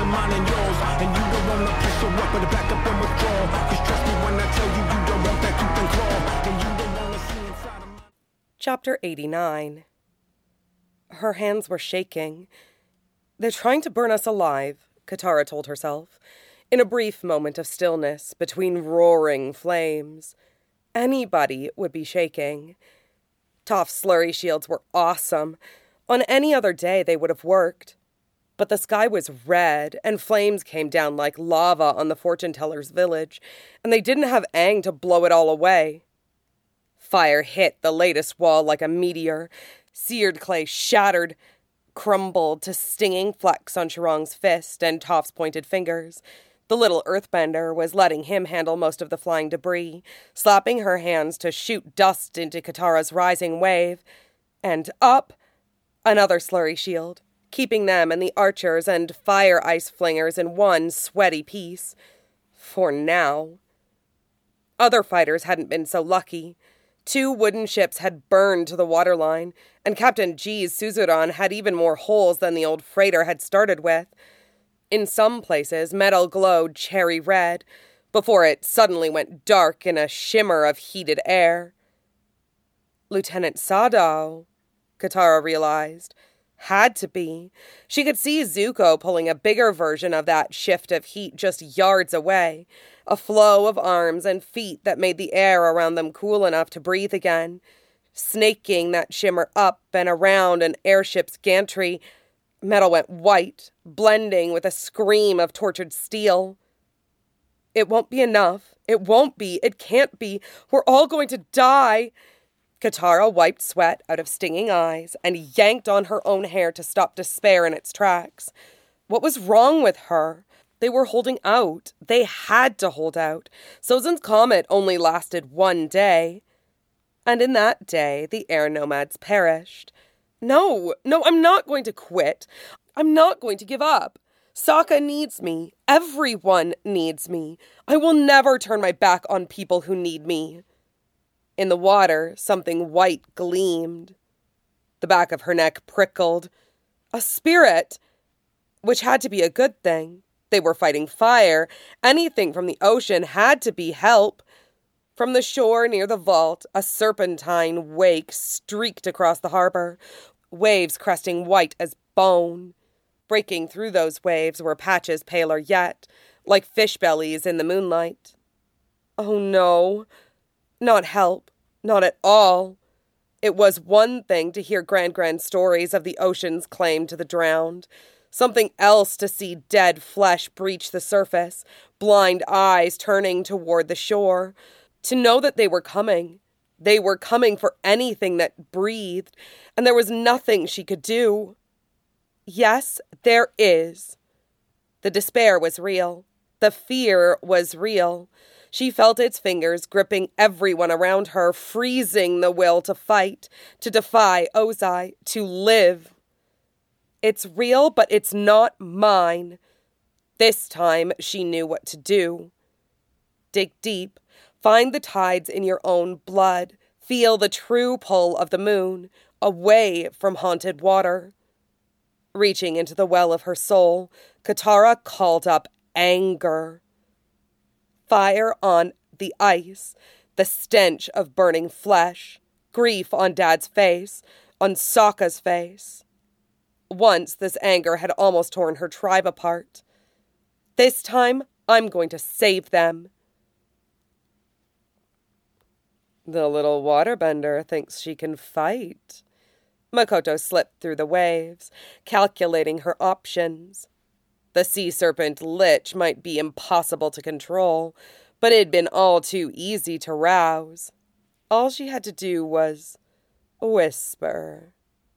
mine and yours. And you don't wanna push your weapon to back up and withdraw. Cause trust me when I tell you, you don't want that tooth and claw. And you don't wanna see inside of my... Chapter 89. Her hands were shaking. They're trying to burn us alive, Katara told herself, in a brief moment of stillness between roaring flames. Anybody would be shaking. Toph's slurry shields were awesome. On any other day, they would have worked. But the sky was red, and flames came down like lava on the fortune-teller's village, and they didn't have Aang to blow it all away. Fire hit the latest wall like a meteor. Seared clay shattered, crumbled to stinging flecks on Shirong's fist and Toph's pointed fingers. The little earthbender was letting him handle most of the flying debris, slapping her hands to shoot dust into Katara's rising wave. And up, another slurry shield, keeping them and the archers and fire ice flingers in one sweaty piece. For now. Other fighters hadn't been so lucky. 2 wooden ships had burned to the waterline, and Captain G's Suzuran had even more holes than the old freighter had started with. In some places, metal glowed cherry red, before it suddenly went dark in a shimmer of heated air. Lieutenant Sadao, Katara realized, had to be. She could see Zuko pulling a bigger version of that shift of heat just yards away, a flow of arms and feet that made the air around them cool enough to breathe again, snaking that shimmer up and around an airship's gantry. Metal went white, blending with a scream of tortured steel. It won't be enough. It won't be. It can't be. We're all going to die. Katara wiped sweat out of stinging eyes and yanked on her own hair to stop despair in its tracks. What was wrong with her? They were holding out. They had to hold out. Sozin's comet only lasted 1 day. And in that day, the air nomads perished. No, I'm not going to quit. I'm not going to give up. Sokka needs me. Everyone needs me. I will never turn my back on people who need me. In the water, something white gleamed. The back of her neck prickled. A spirit! Which had to be a good thing. They were fighting fire. Anything from the ocean had to be help. From the shore near the vault, a serpentine wake streaked across the harbor, waves cresting white as bone. Breaking through those waves were patches paler yet, like fish bellies in the moonlight. Oh no. Not help. Not at all. It was one thing to hear grand stories of the ocean's claim to the drowned. Something else to see dead flesh breach the surface, blind eyes turning toward the shore. To know that they were coming. They were coming for anything that breathed, and there was nothing she could do. Yes, there is. The despair was real. The fear was real. She felt its fingers gripping everyone around her, freezing the will to fight, to defy Ozai, to live. It's real, but it's not mine. This time she knew what to do. Dig deep. Find the tides in your own blood. Feel the true pull of the moon, away from haunted water. Reaching into the well of her soul, Katara called up anger. Fire on the ice, the stench of burning flesh, grief on Dad's face, on Sokka's face. Once this anger had almost torn her tribe apart. This time, I'm going to save them. The little waterbender thinks she can fight. Makoto slipped through the waves, calculating her options. The sea serpent lich might be impossible to control, but it'd been all too easy to rouse. All she had to do was whisper.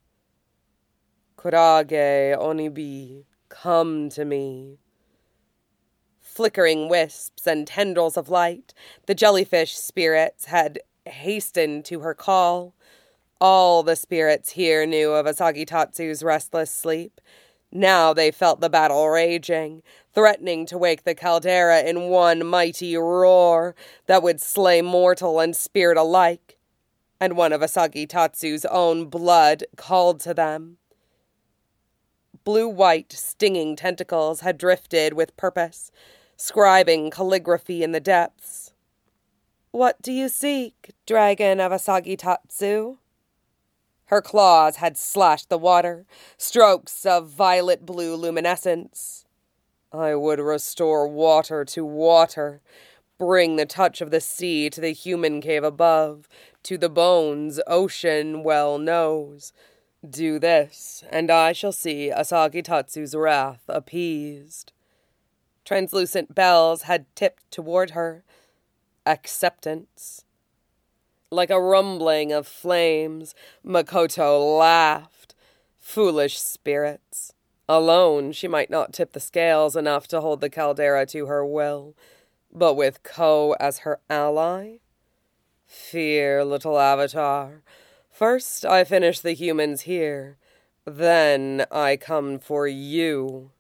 Kurage Onibi, come to me. Flickering wisps and tendrils of light, the jellyfish spirits had hastened to her call. All the spirits here knew of Asagi Tatsu's restless sleep. Now they felt the battle raging, threatening to wake the caldera in one mighty roar that would slay mortal and spirit alike. And one of Asagi Tatsu's own blood called to them. Blue-white, stinging tentacles had drifted with purpose, scribing calligraphy in the depths. "What do you seek, dragon of Asagitatsu?" Her claws had slashed the water, strokes of violet-blue luminescence. "I would restore water to water, bring the touch of the sea to the human cave above, to the bones ocean well knows. Do this, and I shall see Asagitatsu's wrath appeased." Translucent bells had tipped toward her. Acceptance. Like a rumbling of flames, Makoto laughed. Foolish spirits. Alone, she might not tip the scales enough to hold the caldera to her will, but with Ko as her ally? Fear, little avatar. First, I finish the humans here. Then I come for you.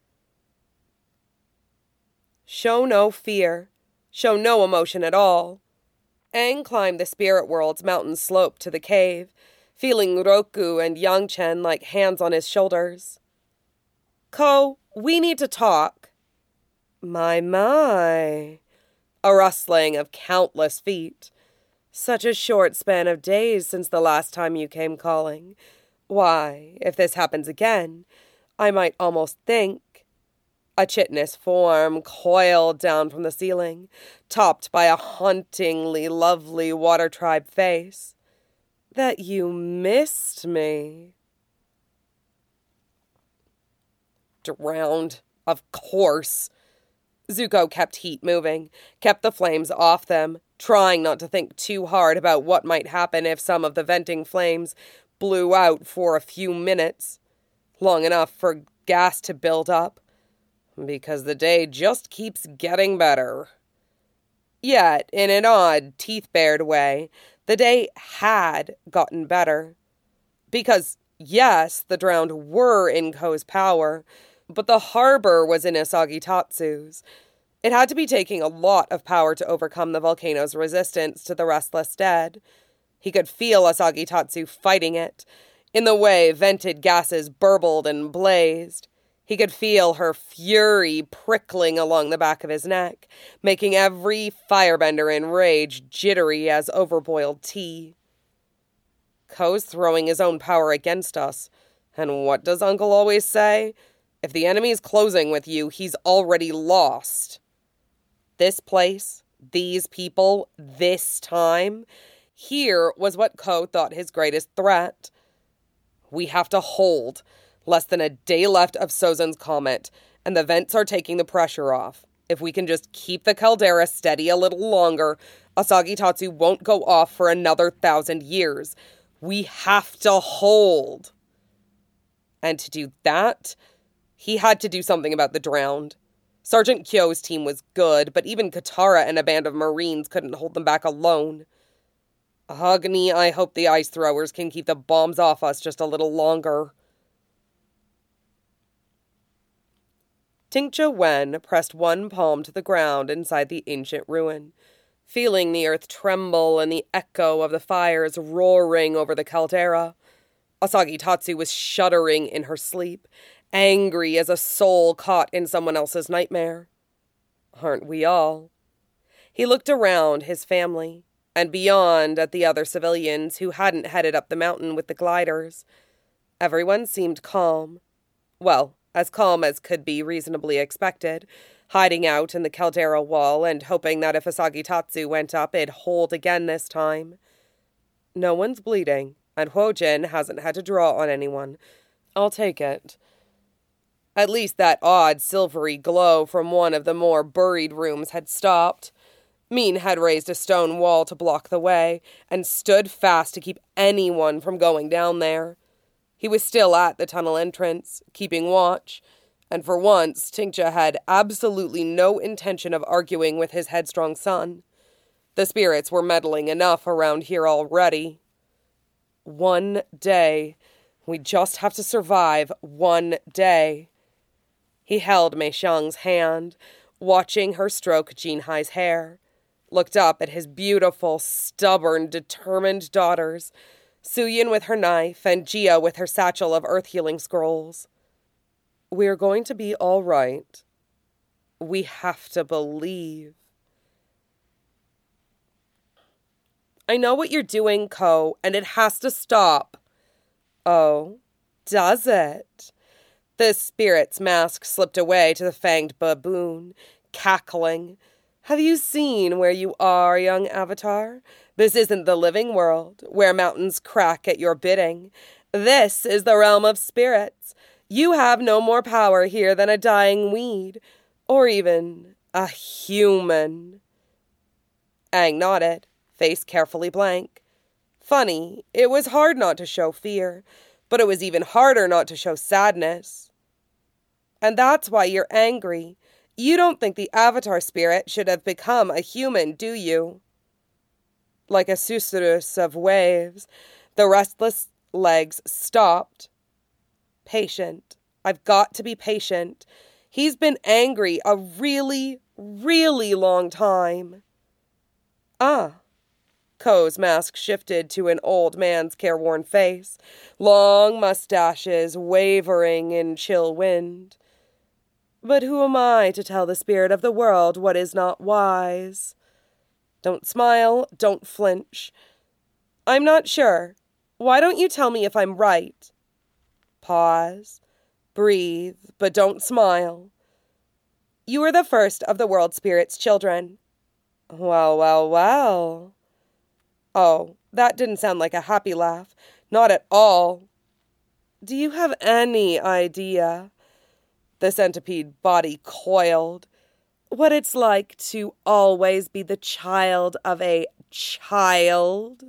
Show no fear. Show no emotion at all. Aang climbed the spirit world's mountain slope to the cave, feeling Roku and Yangchen like hands on his shoulders. "Ko, we need to talk." My. A rustling of countless feet. Such a short span of days since the last time you came calling. Why, if this happens again, I might almost think. A chitinous form coiled down from the ceiling, topped by a hauntingly lovely water tribe face. That you missed me. Drowned, of course. Zuko kept heat moving, kept the flames off them, trying not to think too hard about what might happen if some of the venting flames blew out for a few minutes, long enough for gas to build up, because the day just keeps getting better. Yet, in an odd, teeth-bared way, the day had gotten better. Because, yes, the drowned were in Ko's power, but the harbor was in Asagitatsu's. It had to be taking a lot of power to overcome the volcano's resistance to the restless dead. He could feel Asagitatsu fighting it, in the way vented gases burbled and blazed. He could feel her fury prickling along the back of his neck, making every firebender in rage jittery as overboiled tea. Ko's throwing his own power against us, and what does Uncle always say? If the enemy's closing with you, he's already lost. This place, these people, this time, here was what Ko thought his greatest threat. We have to hold. Less than a day left of Sozin's comet, and the vents are taking the pressure off. If we can just keep the caldera steady a little longer, Asagitatsu won't go off for another 1,000 years. We have to hold. And to do that, he had to do something about the drowned. Sergeant Kyo's team was good, but even Katara and a band of Marines couldn't hold them back alone. Agni, I hope the ice throwers can keep the bombs off us just a little longer. Tincture Wen pressed one palm to the ground inside the ancient ruin, feeling the earth tremble and the echo of the fires roaring over the caldera. Asagitatsu was shuddering in her sleep, angry as a soul caught in someone else's nightmare. Aren't we all? He looked around his family, and beyond at the other civilians who hadn't headed up the mountain with the gliders. Everyone seemed calm. Well, as calm as could be reasonably expected, hiding out in the caldera wall and hoping that if Asagitatsu went up, it'd hold again this time. No one's bleeding, and Huojin hasn't had to draw on anyone. I'll take it. At least that odd silvery glow from one of the more buried rooms had stopped. Min had raised a stone wall to block the way, and stood fast to keep anyone from going down there. He was still at the tunnel entrance, keeping watch, and for once, Tincture had absolutely no intention of arguing with his headstrong son. The spirits were meddling enough around here already. One day. We just have to survive one day. He held Mei Xiang's hand, watching her stroke Jinhai's hair, looked up at his beautiful, stubborn, determined daughters, Suyin with her knife, and Jia with her satchel of earth-healing scrolls. We're going to be all right. We have to believe. I know what you're doing, Ko, and it has to stop. Oh, does it? The spirit's mask slipped away to the fanged baboon, cackling. Have you seen where you are, young Avatar? This isn't the living world, where mountains crack at your bidding. This is the realm of spirits. You have no more power here than a dying weed, or even a human. Aang nodded, face carefully blank. Funny, it was hard not to show fear, but it was even harder not to show sadness. And that's why you're angry. You don't think the Avatar spirit should have become a human, do you? Like a susurrus of waves, the restless legs stopped. Patient. I've got to be patient. He's been angry a really, really long time. Ah. Ko's mask shifted to an old man's careworn face, long mustaches wavering in chill wind. But who am I to tell the spirit of the world what is not wise? Don't smile, don't flinch. I'm not sure. Why don't you tell me if I'm right? Pause, breathe, but don't smile. You are the first of the world spirit's children. Well, well, well. Oh, that didn't sound like a happy laugh. Not at all. Do you have any idea, the centipede body coiled, what it's like to always be the child of a child?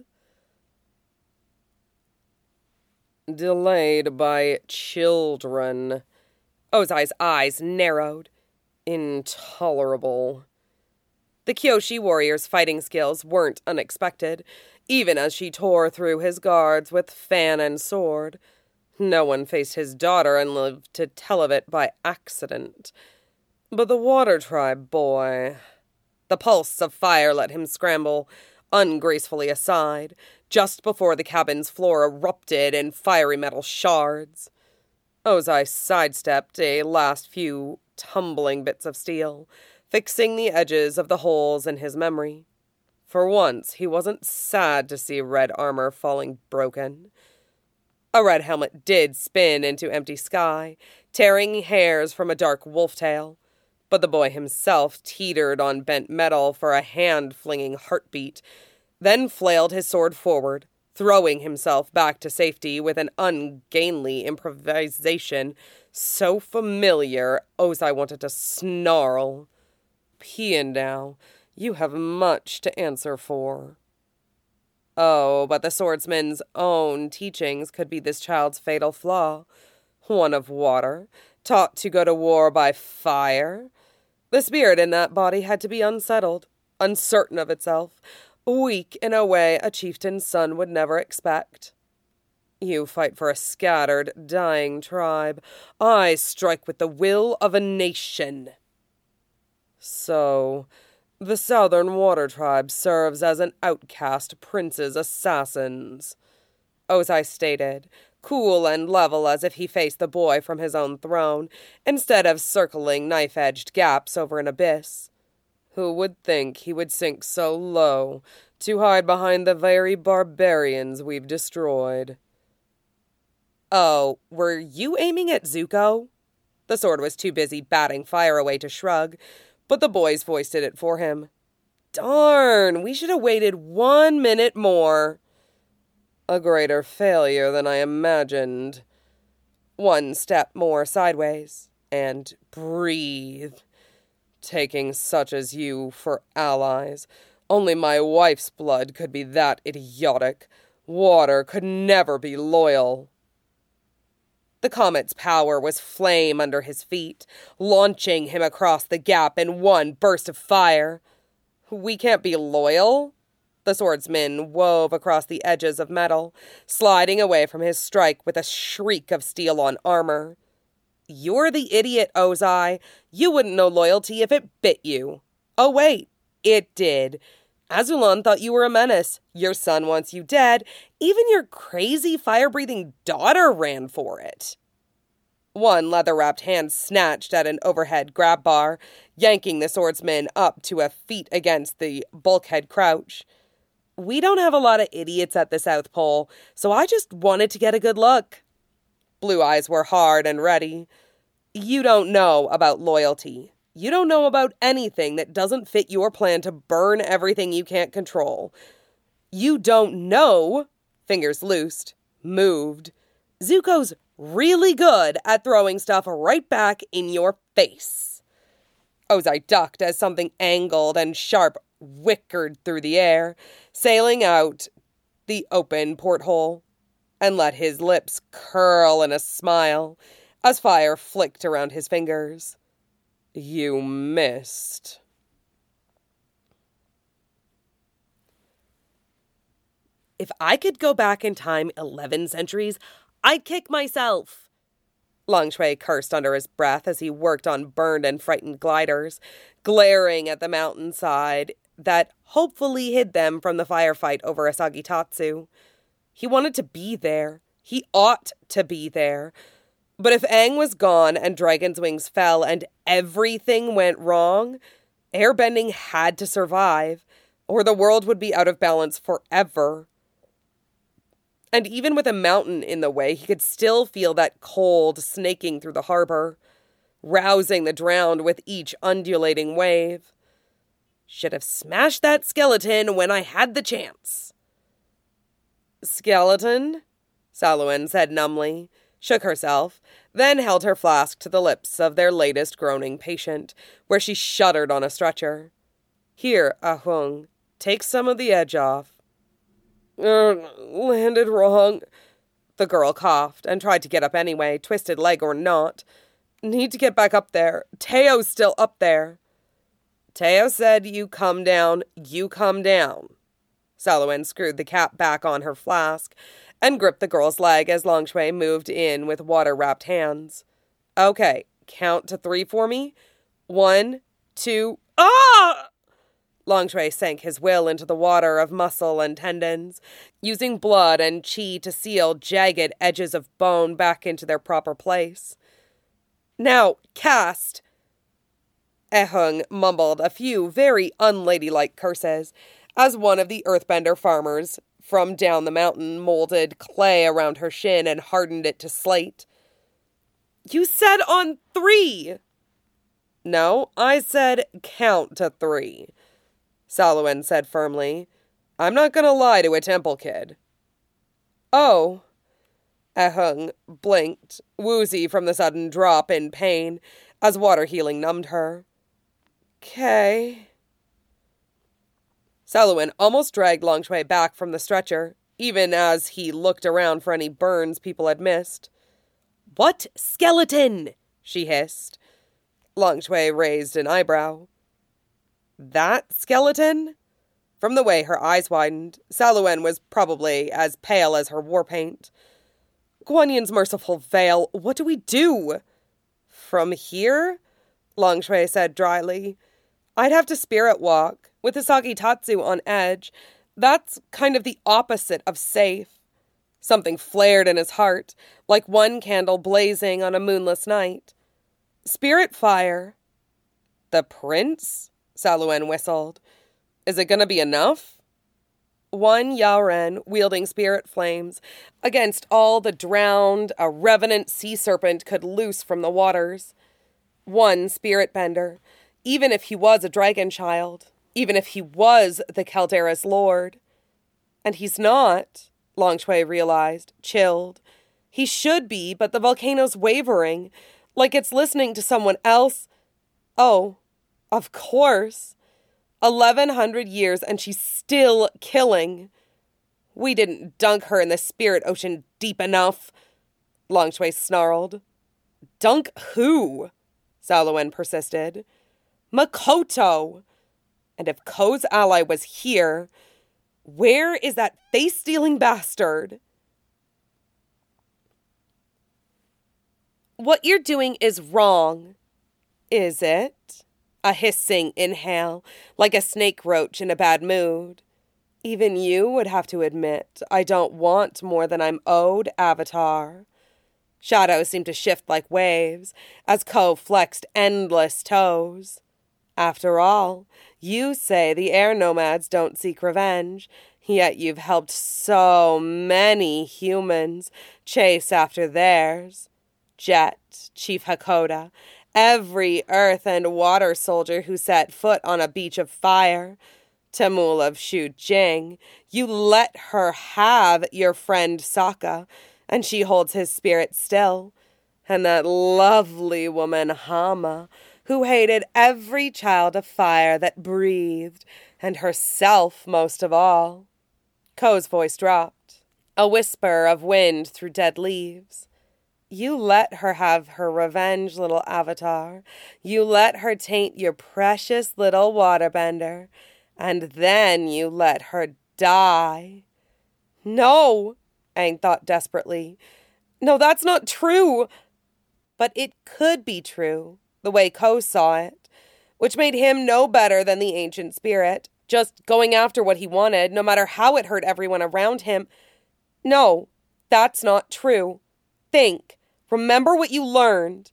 Delayed by children. Ozai's eyes narrowed. Intolerable. The Kyoshi warrior's fighting skills weren't unexpected, even as she tore through his guards with fan and sword. No one faced his daughter and lived to tell of it by accident. But the Water Tribe boy... The pulse of fire let him scramble ungracefully aside, just before the cabin's floor erupted in fiery metal shards. Ozai sidestepped a last few tumbling bits of steel, fixing the edges of the holes in his memory. For once, he wasn't sad to see red armor falling broken. A red helmet did spin into empty sky, tearing hairs from a dark wolf tail, but the boy himself teetered on bent metal for a hand-flinging heartbeat, then flailed his sword forward, throwing himself back to safety with an ungainly improvisation so familiar Ozai wanted to snarl. Piandao, you have much to answer for. Oh, but the swordsman's own teachings could be this child's fatal flaw. One of water, taught to go to war by fire. The spirit in that body had to be unsettled, uncertain of itself, weak in a way a chieftain's son would never expect. You fight for a scattered, dying tribe. I strike with the will of a nation. So, the Southern Water Tribe serves as an outcast prince's assassins, Ozai stated, cool and level as if he faced the boy from his own throne, instead of circling knife-edged gaps over an abyss. Who would think he would sink so low to hide behind the very barbarians we've destroyed? Oh, were you aiming at Zuko? The sword was too busy batting fire away to shrug, but the boy's voice did it for him. Darn, we should have waited 1 minute more. A greater failure than I imagined. 1 step more sideways, and breathe. Taking such as you for allies. Only my wife's blood could be that idiotic. Water could never be loyal. The comet's power was flame under his feet, launching him across the gap in one burst of fire. We can't be loyal? The swordsman wove across the edges of metal, sliding away from his strike with a shriek of steel on armor. You're the idiot, Ozai. You wouldn't know loyalty if it bit you. Oh, wait, it did. Azulon thought you were a menace. Your son wants you dead. Even your crazy fire-breathing daughter ran for it. One leather-wrapped hand snatched at an overhead grab bar, yanking the swordsman up to a feet against the bulkhead crouch. We don't have a lot of idiots at the South Pole, so I just wanted to get a good look. Blue eyes were hard and ready. You don't know about loyalty. You don't know about anything that doesn't fit your plan to burn everything you can't control. You don't know, fingers loosed, moved. Zuko's really good at throwing stuff right back in your face. Ozai ducked as something angled and sharp whickered through the air, sailing out the open porthole, and let his lips curl in a smile as fire flicked around his fingers. You missed. If I could go back in time 11 centuries, I'd kick myself. Long Shui cursed under his breath as he worked on burned and frightened gliders, glaring at the mountainside that hopefully hid them from the firefight over Asagitatsu. He wanted to be there. He ought to be there. But if Aang was gone and Dragon's wings fell and everything went wrong, airbending had to survive, or the world would be out of balance forever. And even with a mountain in the way, he could still feel that cold snaking through the harbor, rousing the drowned with each undulating wave. Should have smashed that skeleton when I had the chance. Skeleton? Salouen said numbly, shook herself, then held her flask to the lips of their latest groaning patient, where she shuddered on a stretcher. Here, Ahung, take some of the edge off. Landed wrong. The girl coughed and tried to get up anyway, twisted leg or not. Need to get back up there. Teo's still up there. Teo said you come down, you come down. Salouen screwed the cap back on her flask and gripped the girl's leg as Long Shui moved in with water-wrapped hands. Okay, count to 3 for me. 1, 2, ah! Long Shui sank his will into the water of muscle and tendons, using blood and chi to seal jagged edges of bone back into their proper place. Now, cast! Ahung mumbled a few very unladylike curses as one of the earthbender farmers from down the mountain molded clay around her shin and hardened it to slate. You said on 3! No, I said count to 3. Salouen said firmly. I'm not going to lie to a temple kid. Oh. Ahung blinked, woozy from the sudden drop in pain, as water healing numbed her. 'Kay. Salouen almost dragged Long Shui back from the stretcher, even as he looked around for any burns people had missed. What skeleton? She hissed. Long Shui raised an eyebrow. That skeleton? From the way her eyes widened, Salouen was probably as pale as her war paint. Guan Yin's merciful veil, what do we do? From here? Long Shui said dryly. I'd have to spirit walk, with Asagitatsu on edge. That's kind of the opposite of safe. Something flared in his heart, like one candle blazing on a moonless night. Spirit fire. The prince? Salouen whistled. Is it gonna be enough? One Yaoren wielding spirit flames against all the drowned a revenant sea serpent could loose from the waters. One spirit bender, even if he was a dragon child, even if he was the Caldera's lord. And he's not, Long Shui realized, chilled. He should be, but the volcano's wavering, like it's listening to someone else. Oh, of course. 1,100 years and she's still killing. We didn't dunk her in the spirit ocean deep enough, Long Shui snarled. Dunk who? Salouen persisted. Makoto. And if Ko's ally was here, where is that face-stealing bastard? What you're doing is wrong. Is it? A hissing inhale, like a snake roach in a bad mood. Even you would have to admit I don't want more than I'm owed, Avatar. Shadows seemed to shift like waves as Ko flexed endless toes. After all, you say the air nomads don't seek revenge, yet you've helped so many humans chase after theirs. Jet, Chief Hakoda, every earth and water soldier who set foot on a beach of fire. Tamul of Shu Jing, you let her have your friend Sokka, and she holds his spirit still. And that lovely woman Hama, who hated every child of fire that breathed, and herself most of all. Ko's voice dropped, a whisper of wind through dead leaves. You let her have her revenge, little avatar. You let her taint your precious little waterbender. And then you let her die. No, Aang thought desperately. No, that's not true. But it could be true, the way Ko saw it, which made him no better than the ancient spirit, just going after what he wanted, no matter how it hurt everyone around him. No, that's not true. Think. Remember what you learned.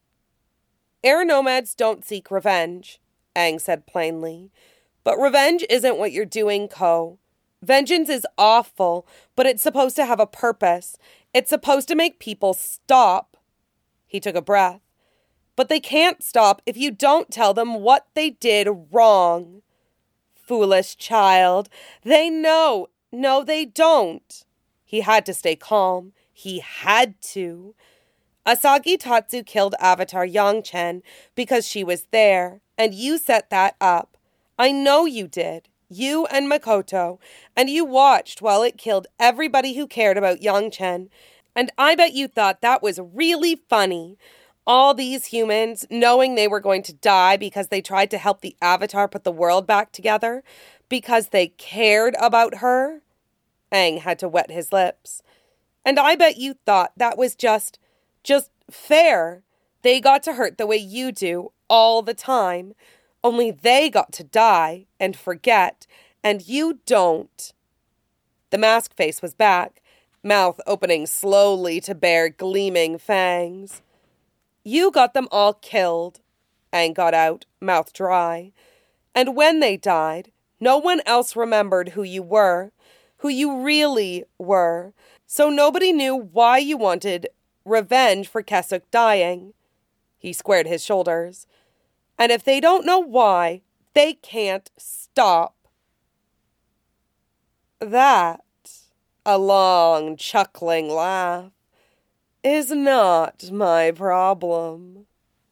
Air nomads don't seek revenge, Aang said plainly. But revenge isn't what you're doing, Ko. Vengeance is awful, but it's supposed to have a purpose. It's supposed to make people stop. He took a breath. But they can't stop if you don't tell them what they did wrong. Foolish child. They know. No, they don't. He had to stay calm. He had to. Asagi Tatsu killed Avatar Yangchen because she was there, and you set that up. I know you did. You and Makoto. And you watched while it killed everybody who cared about Yangchen. And I bet you thought that was really funny. All these humans knowing they were going to die because they tried to help the Avatar put the world back together. Because they cared about her. Aang had to wet his lips. And I bet you thought that was just fair. They got to hurt the way you do all the time. Only they got to die and forget, and you don't. The mask face was back, mouth opening slowly to bare gleaming fangs. You got them all killed, Aang got out, mouth dry. And when they died, no one else remembered who you really were, so nobody knew why you wanted revenge for Kesuk dying. He squared his shoulders. And if they don't know why, they can't stop. That, a long, chuckling laugh, is not my problem.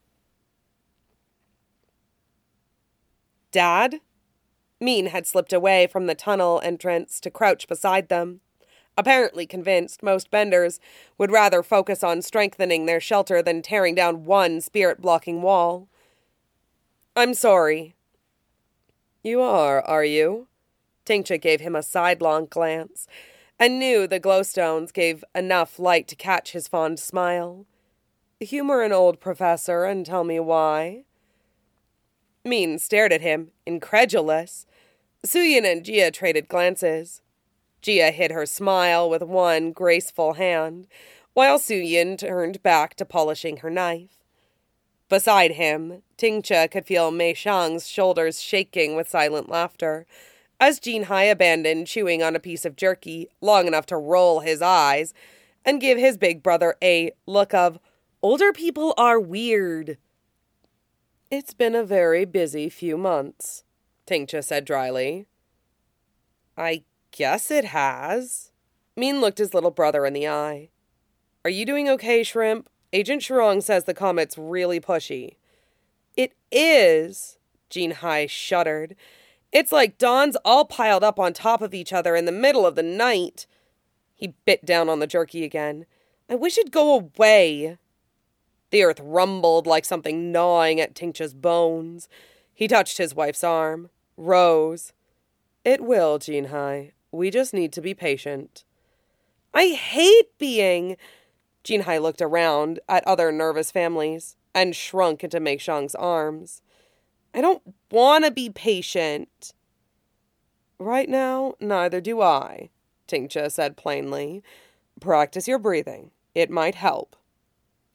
Dad? Min had slipped away from the tunnel entrance to crouch beside them. Apparently convinced most benders would rather focus on strengthening their shelter than tearing down one spirit-blocking wall. I'm sorry. You are you? Tingcha gave him a sidelong glance, and knew the glowstones gave enough light to catch his fond smile. Humor an old professor and tell me why. Min stared at him, incredulous. Suyin and Jia traded glances. Jia hid her smile with one graceful hand, while Suyin turned back to polishing her knife. Beside him, Tingcha could feel Mei Xiang's shoulders shaking with silent laughter, as Jinhai abandoned chewing on a piece of jerky long enough to roll his eyes and give his big brother a look of, older people are weird. It's been a very busy few months, Tingcha said dryly. I guess it has. Min looked his little brother in the eye. Are you doing okay, Shrimp? Agent Shirong says the comet's really pushy. It is, Jinhai shuddered. It's like dawns all piled up on top of each other in the middle of the night. He bit down on the jerky again. I wish it'd go away. The earth rumbled like something gnawing at Tingcha's bones. He touched his wife's arm, rose. It will, Jinhai. We just need to be patient. I hate being... Jinhai looked around at other nervous families and shrunk into Mei Xiang's arms. I don't want to be patient. Right now, neither do I, Tingcha said plainly. Practice your breathing. It might help.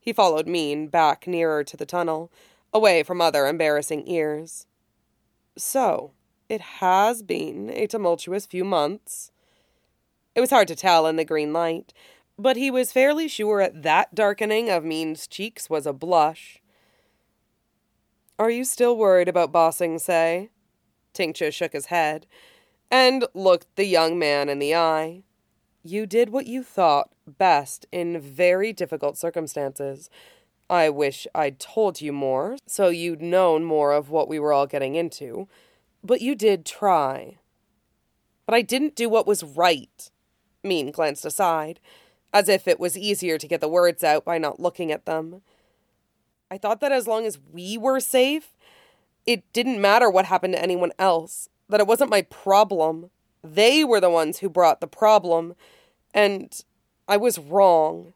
He followed Min back nearer to the tunnel, away from other embarrassing ears. So, it has been a tumultuous few months. It was hard to tell in the green light, but he was fairly sure that darkening of Min's cheeks was a blush. Are you still worried about Ba Sing Se? Tincture shook his head and looked the young man in the eye. You did what you thought best in very difficult circumstances. I wish I'd told you more, so you'd known more of what we were all getting into. But you did try. But I didn't do what was right. Min glanced aside, as if it was easier to get the words out by not looking at them. I thought that as long as we were safe, it didn't matter what happened to anyone else, that it wasn't my problem. They were the ones who brought the problem, and I was wrong.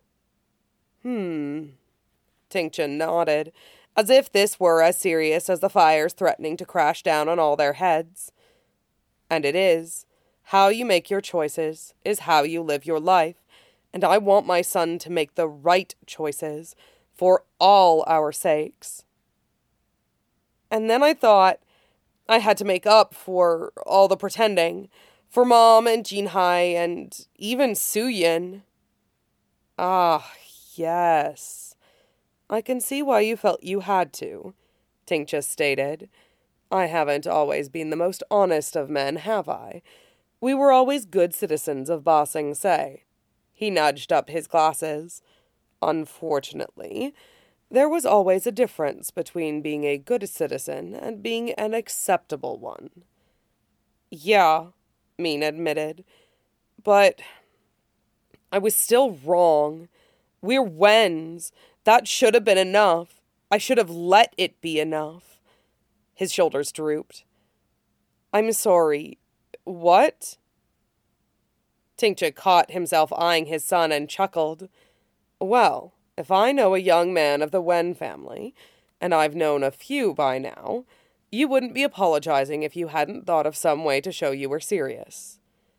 Tincture nodded, as if this were as serious as the fires threatening to crash down on all their heads. And it is. How you make your choices is how you live your life, and I want my son to make the right choices for all our sakes. And then I thought I had to make up for all the pretending, for Mom and Jinhai and even Suyin. Ah, yes. I can see why you felt you had to, Tincture stated. I haven't always been the most honest of men, have I? We were always good citizens of Ba Sing Se. He nudged up his glasses. Unfortunately, there was always a difference between being a good citizen and being an acceptable one. Yeah, Min admitted, but I was still wrong. We're Wens. That should have been enough. I should have let it be enough. His shoulders drooped. I'm sorry. What? Tincture caught himself eyeing his son and chuckled. Well, if I know a young man of the Wen family, and I've known a few by now, you wouldn't be apologizing if you hadn't thought of some way to show you were serious.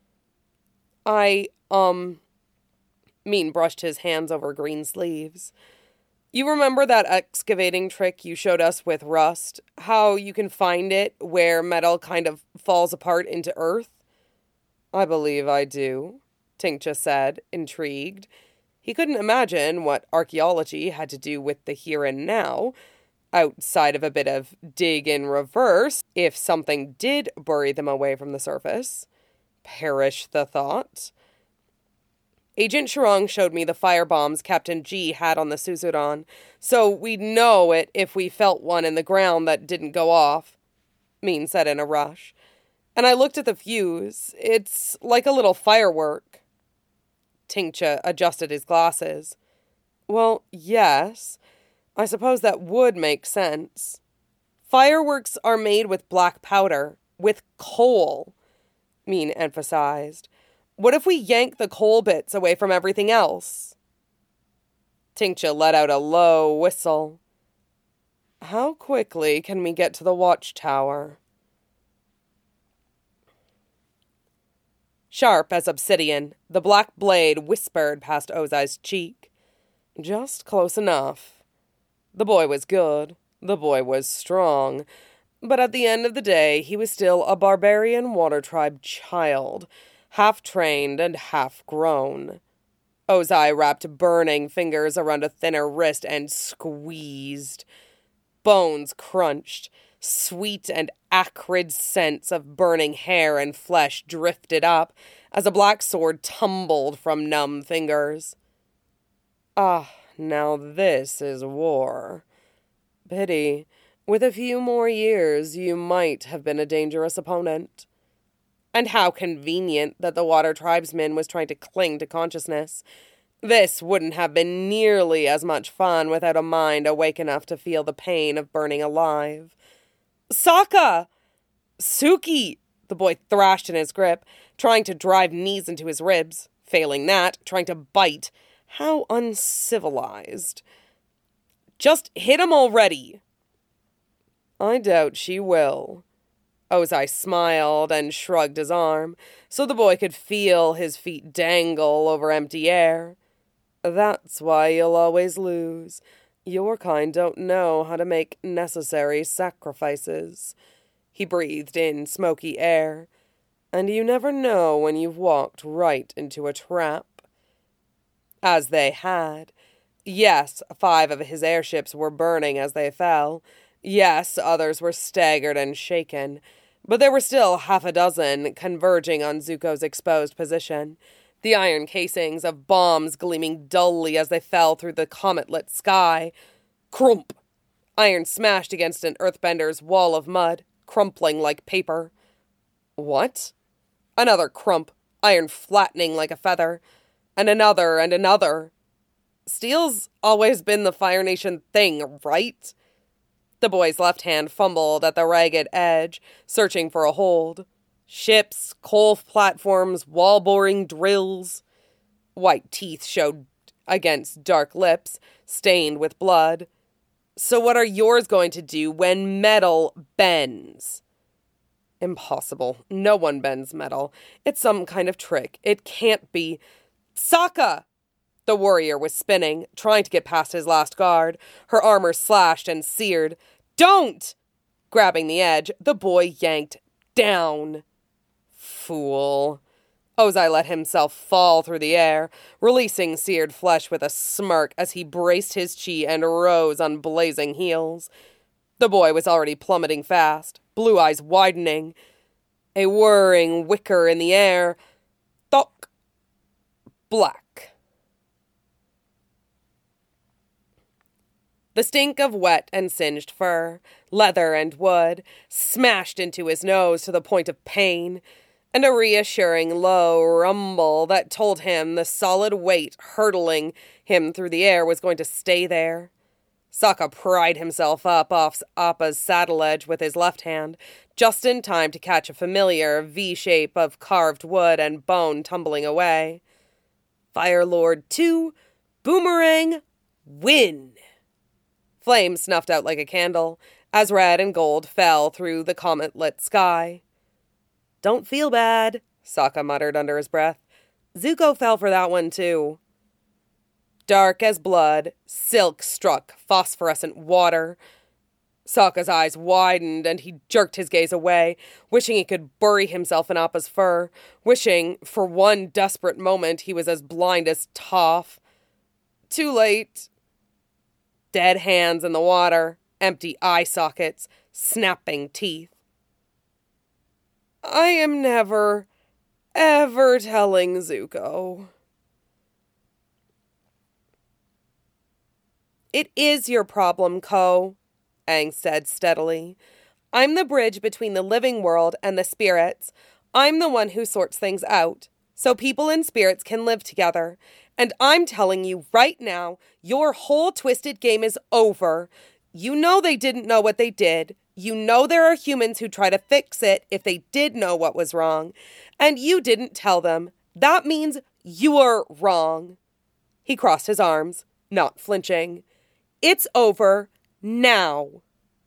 Min brushed his hands over green sleeves. You remember that excavating trick you showed us with rust? How you can find it where metal kind of falls apart into earth? I believe I do, Tincture said, intrigued. He couldn't imagine what archaeology had to do with the here and now, outside of a bit of dig in reverse, if something did bury them away from the surface. Perish the thought. Agent Shirong showed me the firebombs Captain G had on the Suzuran, so we'd know it if we felt one in the ground that didn't go off, Min said in a rush. And I looked at the fuse. It's like a little firework. Tincture adjusted his glasses. Well, yes. I suppose that would make sense. Fireworks are made with black powder, with coal, Min emphasized. What if we yank the coal bits away from everything else? Tincture let out a low whistle. How quickly can we get to the watchtower? Sharp as obsidian, the black blade whispered past Ozai's cheek. Just close enough. The boy was good. The boy was strong. But at the end of the day, he was still a barbarian water tribe child, half-trained and half-grown. Ozai wrapped burning fingers around a thinner wrist and squeezed. Bones crunched. Sweet and acrid scents of burning hair and flesh drifted up as a black sword tumbled from numb fingers. Ah, now this is war. Pity. With a few more years, you might have been a dangerous opponent. And how convenient that the water tribesman was trying to cling to consciousness. This wouldn't have been nearly as much fun without a mind awake enough to feel the pain of burning alive. Sokka! Suki! The boy thrashed in his grip, trying to drive knees into his ribs. Failing that, trying to bite. How uncivilized. Just hit him already. I doubt she will. Ozai smiled and shrugged his arm, so the boy could feel his feet dangle over empty air. That's why you'll always lose. Your kind don't know how to make necessary sacrifices. He breathed in smoky air. And you never know when you've walked right into a trap. As they had. Yes, 5 of his airships were burning as they fell. Yes, others were staggered and shaken. But there were still 6 converging on Zuko's exposed position, the iron casings of bombs gleaming dully as they fell through the comet-lit sky. Crump! Iron smashed against an earthbender's wall of mud, crumpling like paper. What? Another crump, iron flattening like a feather, and another and another. Steel's always been the Fire Nation thing, right? The boy's left hand fumbled at the ragged edge, searching for a hold. Ships, coal platforms, wall-boring drills. White teeth showed against dark lips, stained with blood. So what are yours going to do when metal bends? Impossible. No one bends metal. It's some kind of trick. It can't be. Sokka! The warrior was spinning, trying to get past his last guard, her armor slashed and seared. Don't! Grabbing the edge, the boy yanked down. Fool. Ozai let himself fall through the air, releasing seared flesh with a smirk as he braced his chi and rose on blazing heels. The boy was already plummeting fast, blue eyes widening. A whirring wicker in the air. Thok. Black. The stink of wet and singed fur, leather and wood, smashed into his nose to the point of pain, and a reassuring low rumble that told him the solid weight hurtling him through the air was going to stay there. Sokka pried himself up off Appa's saddle edge with his left hand, just in time to catch a familiar V-shape of carved wood and bone tumbling away. Fire Lord 2, Boomerang, win! Flame snuffed out like a candle, as red and gold fell through the comet-lit sky. Don't feel bad, Sokka muttered under his breath. Zuko fell for that one, too. Dark as blood, silk struck phosphorescent water. Sokka's eyes widened and he jerked his gaze away, wishing he could bury himself in Appa's fur, wishing, for one desperate moment, he was as blind as Toph. Too late. Dead hands in the water, empty eye sockets, snapping teeth. I am never, ever telling Zuko. It is your problem, Ko, Aang said steadily. I'm the bridge between the living world and the spirits. I'm the one who sorts things out, so people and spirits can live together. And I'm telling you right now, your whole twisted game is over. You know they didn't know what they did. You know there are humans who try to fix it if they did know what was wrong. And you didn't tell them. That means you're wrong. He crossed his arms, not flinching. It's over now.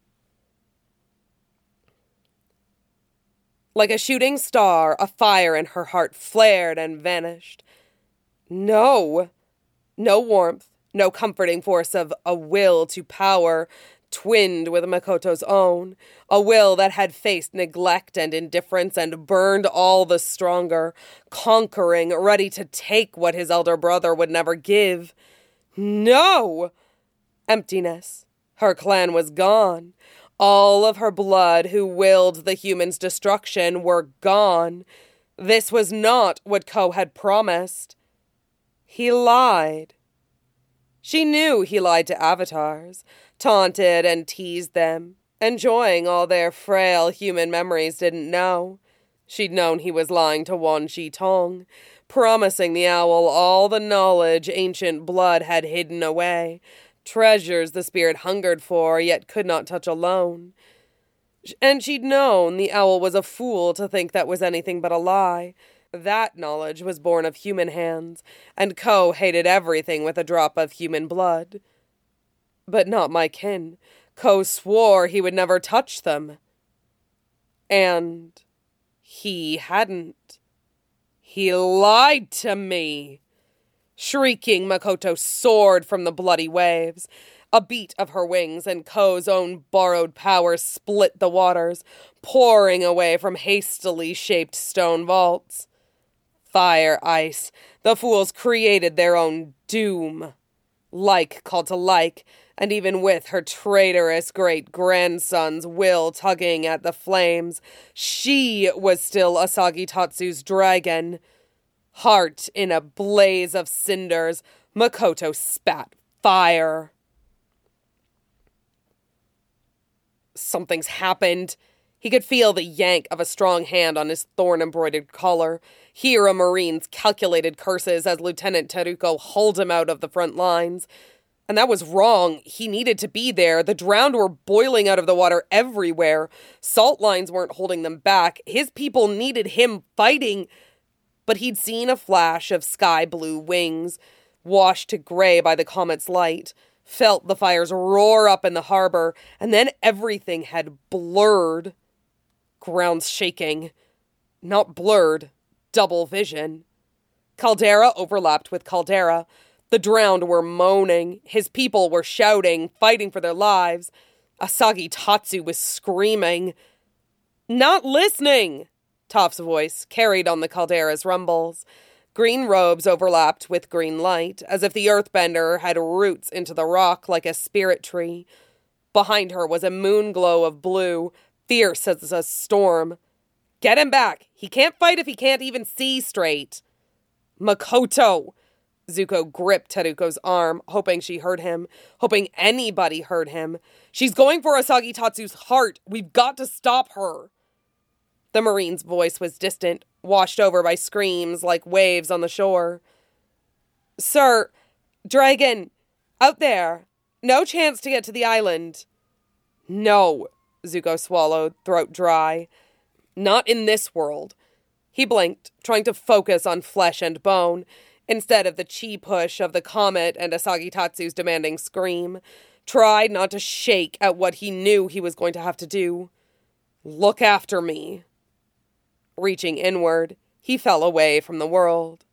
Like a shooting star, a fire in her heart flared and vanished. No warmth, no comforting force of a will to power twinned with Makoto's own, a will that had faced neglect and indifference and burned all the stronger, conquering, ready to take what his elder brother would never give. No! Emptiness. Her clan was gone. All of her blood who willed the humans' destruction were gone. This was not what Ko had promised. He lied. She knew he lied to avatars, taunted and teased them, enjoying all their frail human memories didn't know. She'd known he was lying to Wan Shi Tong, promising the owl all the knowledge ancient blood had hidden away, treasures the spirit hungered for yet could not touch alone. And she'd known the owl was a fool to think that was anything but a lie. That knowledge was born of human hands, and Ko hated everything with a drop of human blood. But not my kin. Ko swore he would never touch them. And he hadn't. He lied to me. Shrieking, Makoto soared from the bloody waves. A beat of her wings and Ko's own borrowed power split the waters, pouring away from hastily shaped stone vaults. Fire ice. The fools created their own doom. Like called to like, and even with her traitorous great-grandson's will tugging at the flames, she was still Asagi Tatsu's dragon. Heart in a blaze of cinders, Makoto spat fire. Something's happened. He could feel the yank of a strong hand on his thorn-embroidered collar, hear a Marine's calculated curses as Lieutenant Teruko hauled him out of the front lines. And that was wrong. He needed to be there. The drowned were boiling out of the water everywhere. Salt lines weren't holding them back. His people needed him fighting. But he'd seen a flash of sky-blue wings, washed to gray by the comet's light, felt the fires roar up in the harbor, and then everything had blurred. Ground's shaking. Not blurred, double vision. Caldera overlapped with caldera. The drowned were moaning. His people were shouting, fighting for their lives. Asagi Tatsu was screaming. Not listening! Toph's voice carried on the caldera's rumbles. Green robes overlapped with green light, as if the earthbender had roots into the rock like a spirit tree. Behind her was a moon glow of blue, fierce as a storm. Get him back! He can't fight if he can't even see straight. Makoto! Zuko gripped Teruko's arm, hoping she heard him, hoping anybody heard him. She's going for Asagi Tatsu's heart. We've got to stop her. The Marine's voice was distant, washed over by screams like waves on the shore. Sir, Dragon, out there. No chance to get to the island. No, Zuko swallowed, throat dry. Not in this world. He blinked, trying to focus on flesh and bone, instead of the chi push of the comet and Asagi Tatsu's demanding scream. Tried not to shake at what he knew he was going to have to do. Look after me. Reaching inward, he fell away from the world.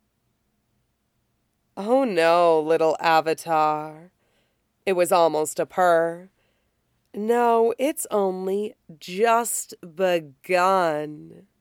Oh no, little avatar. It was almost a purr. No, it's only just begun.